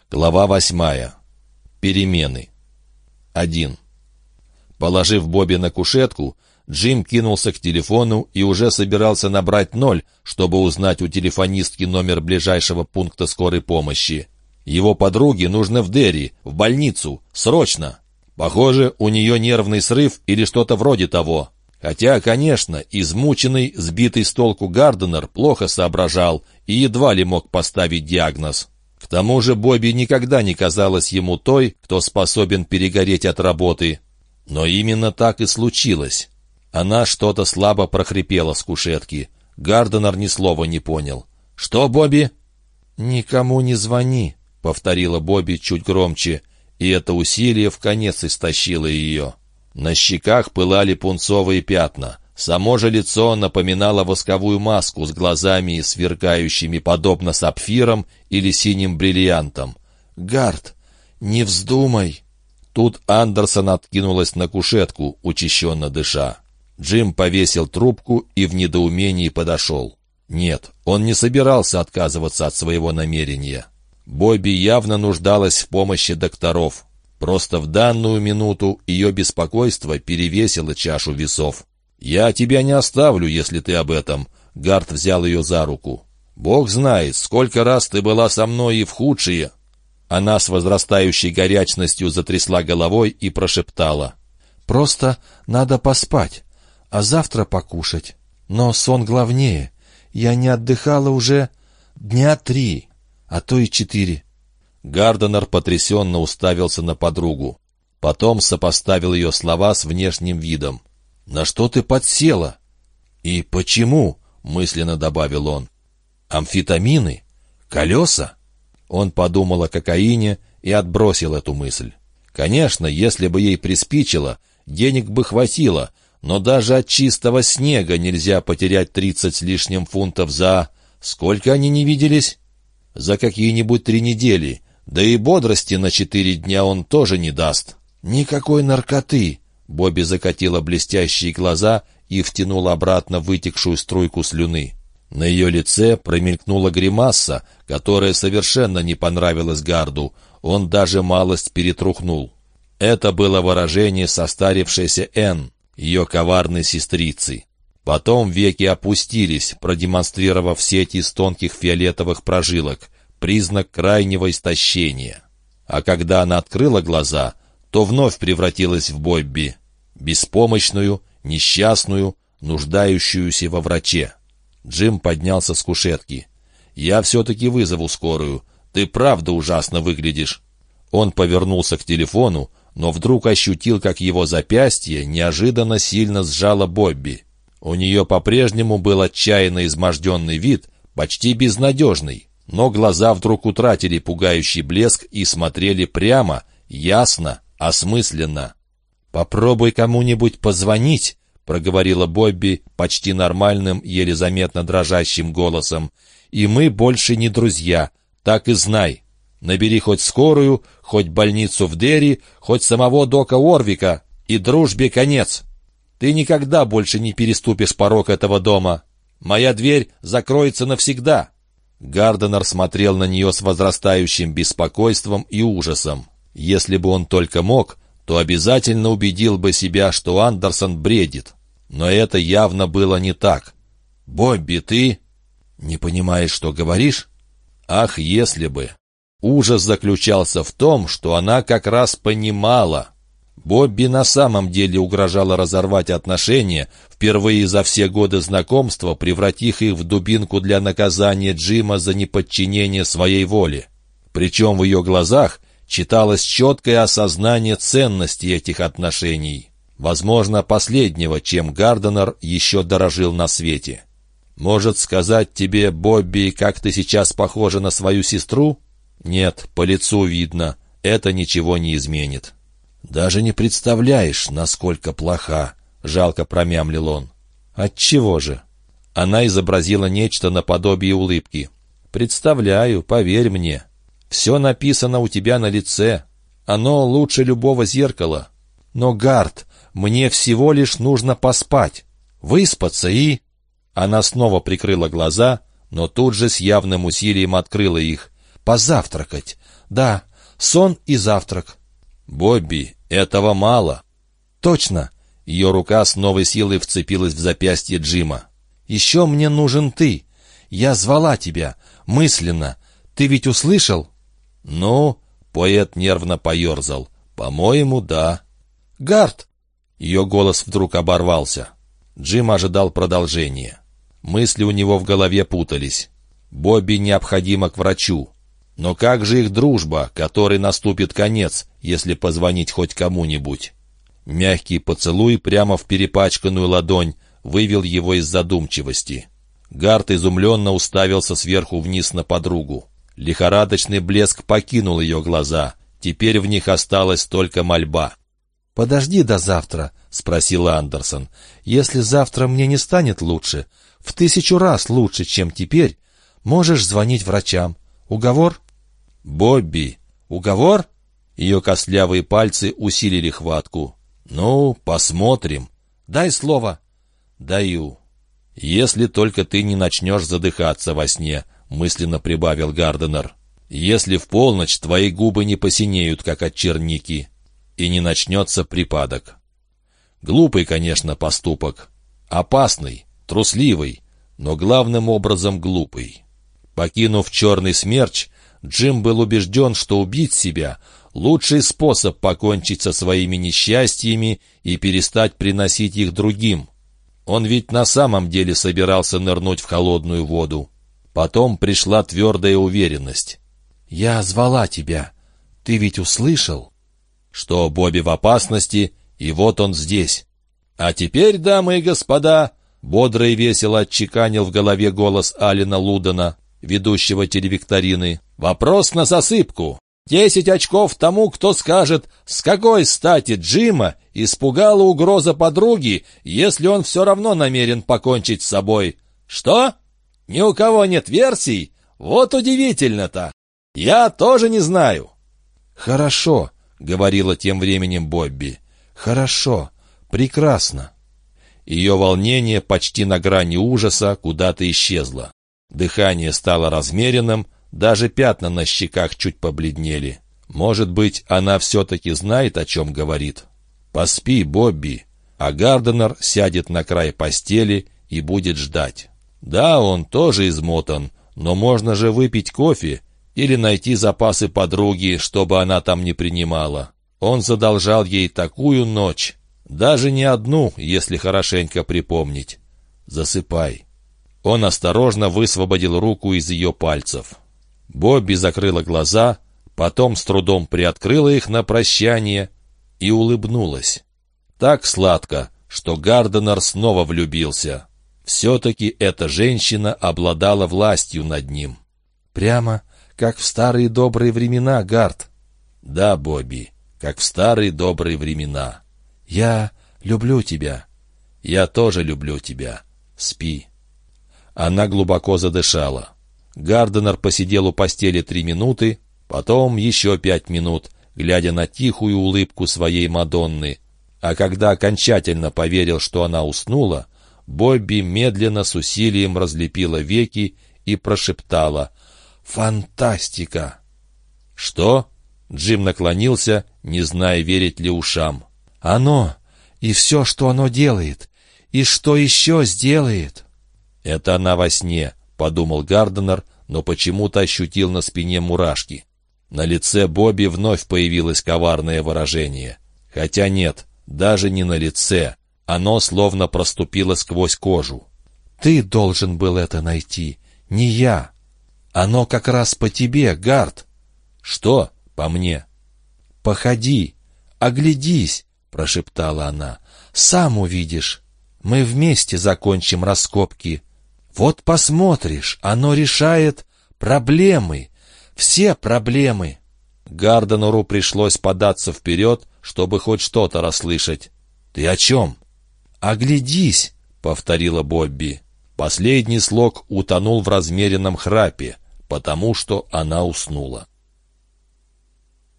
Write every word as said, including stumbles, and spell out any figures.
Глава восьмая. Перемены. Один. Положив Бобби на кушетку, Джим кинулся к телефону и уже собирался набрать ноль, чтобы узнать у телефонистки номер ближайшего пункта скорой помощи. Его подруге нужно в Дерри, в больницу, срочно. Похоже, у нее нервный срыв или что-то вроде того. Хотя, конечно, измученный, сбитый с толку Гарденер плохо соображал и едва ли мог поставить диагноз. К тому же Бобби никогда не казалась ему той, кто способен перегореть от работы. Но именно так и случилось. Она что-то слабо прохрипела с кушетки. Гарденер ни слова не понял. «Что, Бобби?» «Никому не звони», — повторила Бобби чуть громче, и это усилие вконец истощило ее. На щеках пылали пунцовые пятна. Само же лицо напоминало восковую маску с глазами, сверкающими подобно сапфирам или синим бриллиантам. «Гард, не вздумай!» Тут Андерсон откинулась на кушетку, учащенно дыша. Джим повесил трубку и в недоумении подошел. Нет, он не собирался отказываться от своего намерения. Бобби явно нуждалась в помощи докторов. Просто в данную минуту ее беспокойство перевесило чашу весов. «Я тебя не оставлю, если ты об этом», — Гард взял ее за руку. «Бог знает, сколько раз ты была со мной и в худшие». Она с возрастающей горячностью затрясла головой и прошептала. «Просто надо поспать, а завтра покушать. Но сон главнее. Я не отдыхала уже дня три, а то и четыре». Гарденер потрясенно уставился на подругу. Потом сопоставил ее слова с внешним видом. «На что ты подсела?» «И почему?» — мысленно добавил он. «Амфетамины? Колеса?» Он подумал о кокаине и отбросил эту мысль. Конечно, если бы ей приспичило, денег бы хватило, но даже от чистого снега нельзя потерять тридцать с лишним фунтов за... Сколько они не виделись? За какие-нибудь три недели. Да и бодрости на четыре дня он тоже не даст. «Никакой наркоты!» Бобби закатила блестящие глаза и втянула обратно вытекшую струйку слюны. На ее лице промелькнула гримаса, которая совершенно не понравилась Гарду. Он даже малость перетрухнул. Это было выражение состарившейся Энн, ее коварной сестрицы. Потом веки опустились, продемонстрировав сеть из тонких фиолетовых прожилок, признак крайнего истощения. А когда она открыла глаза, то вновь превратилась в Бобби, беспомощную, несчастную, нуждающуюся во враче. Джим поднялся с кушетки. «Я все-таки вызову скорую. Ты правда ужасно выглядишь». Он повернулся к телефону, но вдруг ощутил, как его запястье неожиданно сильно сжало Бобби. У нее по-прежнему был отчаянно изможденный вид, почти безнадежный, но глаза вдруг утратили пугающий блеск и смотрели прямо, ясно, осмысленно. «Попробуй кому-нибудь позвонить», — проговорила Бобби почти нормальным, еле заметно дрожащим голосом. «И мы больше не друзья, так и знай. Набери хоть скорую, хоть больницу в Дерри, хоть самого дока Уорвика, и дружбе конец. Ты никогда больше не переступишь порог этого дома. Моя дверь закроется навсегда». Гарденер смотрел на нее с возрастающим беспокойством и ужасом. Если бы он только мог, то обязательно убедил бы себя, что Андерсон бредит. Но это явно было не так. «Бобби, ты не понимаешь, что говоришь?» Ах, если бы! Ужас заключался в том, что она как раз понимала. Бобби на самом деле угрожала разорвать отношения, впервые за все годы знакомства превратив их в дубинку для наказания Джима за неподчинение своей воле. Причем в ее глазах читалось четкое осознание ценности этих отношений. Возможно, последнего, чем Гарденер еще дорожил на свете. «Может сказать тебе, Бобби, как ты сейчас похожа на свою сестру?» «Нет, по лицу видно, это ничего не изменит». «Даже не представляешь, насколько плоха», — жалко промямлил он. «Отчего же?» Она изобразила нечто наподобие улыбки. «Представляю, поверь мне. Все написано у тебя на лице. Оно лучше любого зеркала. Но, Гард, мне всего лишь нужно поспать, выспаться и...» Она снова прикрыла глаза, но тут же с явным усилием открыла их. позавтракать. Да, сон и завтрак». «Бобби, этого мало». «Точно». Ее рука с новой силой вцепилась в запястье Джима. «Еще мне нужен ты. Я звала тебя. Мысленно. Ты ведь услышал?» «Ну?» — поэт нервно поерзал. «По-моему, да». «Гард!» Ее голос вдруг оборвался. Джим ожидал продолжения. Мысли у него в голове путались. Бобби необходимо к врачу. Но как же их дружба, которой наступит конец, если позвонить хоть кому-нибудь? Мягкий поцелуй прямо в перепачканную ладонь вывел его из задумчивости. Гард изумленно уставился сверху вниз на подругу. Лихорадочный блеск покинул ее глаза. Теперь в них осталась только мольба. «Подожди до завтра», — спросил Андерсон. «Если завтра мне не станет лучше, в тысячу раз лучше, чем теперь, можешь звонить врачам. Уговор?» «Бобби!» «Уговор?» Ее костлявые пальцы усилили хватку. «Ну, посмотрим». «Дай слово». «Даю». «Если только ты не начнешь задыхаться во сне», — мысленно прибавил Гарденер. «Если в полночь твои губы не посинеют, как от черники, и не начнется припадок». Глупый, конечно, поступок. Опасный, трусливый, но главным образом глупый. Покинув черный смерч, Джим был убежден, что убить себя — лучший способ покончить со своими несчастьями и перестать приносить их другим. Он ведь на самом деле собирался нырнуть в холодную воду. Потом пришла твердая уверенность. «Я звала тебя. Ты ведь услышал?» Что Бобби в опасности, и вот он здесь. «А теперь, дамы и господа», — бодро и весело отчеканил в голове голос Алина Лудена, ведущего телевикторины, «вопрос на засыпку. Десять очков тому, кто скажет, с какой стати Джима испугала угроза подруги, если он все равно намерен покончить с собой. Что? Ни у кого нет версий? Вот удивительно-то. Я тоже не знаю». «Хорошо», — говорила тем временем Бобби. «Хорошо. Прекрасно». Ее волнение почти на грани ужаса куда-то исчезло. Дыхание стало размеренным, даже пятна на щеках чуть побледнели. Может быть, она все-таки знает, о чем говорит. «Поспи, Бобби», а Гарденер сядет на край постели и будет ждать. Да, он тоже измотан, но можно же выпить кофе или найти запасы подруги, чтобы она там не принимала. Он задолжал ей такую ночь, даже не одну, если хорошенько припомнить. «Засыпай». Он осторожно высвободил руку из ее пальцев. Бобби закрыла глаза, потом с трудом приоткрыла их на прощание и улыбнулась. Так сладко, что Гарденер снова влюбился. Все-таки эта женщина обладала властью над ним. «Прямо как в старые добрые времена, Гард». «Да, Бобби, как в старые добрые времена». «Я люблю тебя». «Я тоже люблю тебя. Спи». Она глубоко задышала. Гарденер посидел у постели три минуты, потом еще пять минут, глядя на тихую улыбку своей Мадонны. А когда окончательно поверил, что она уснула, Бобби медленно с усилием разлепила веки и прошептала: «Фантастика!» «Что?» Джим наклонился, не зная, верить ли ушам. «Оно! И все, что оно делает! И что еще сделает!» «Это она во сне», — подумал Гарденер, но почему-то ощутил на спине мурашки. На лице Бобби вновь появилось коварное выражение. Хотя нет, даже не на лице. Оно словно проступило сквозь кожу. «Ты должен был это найти, не я. Оно как раз по тебе, Гард». «Что по мне?» «Походи, оглядись», — прошептала она. «Сам увидишь. Мы вместе закончим раскопки. Вот посмотришь, оно решает проблемы, все проблемы». Гарденеру пришлось податься вперед, чтобы хоть что-то расслышать. «Ты о чем?» «Оглядись», — повторила Бобби. Последний слог утонул в размеренном храпе, потому что она уснула.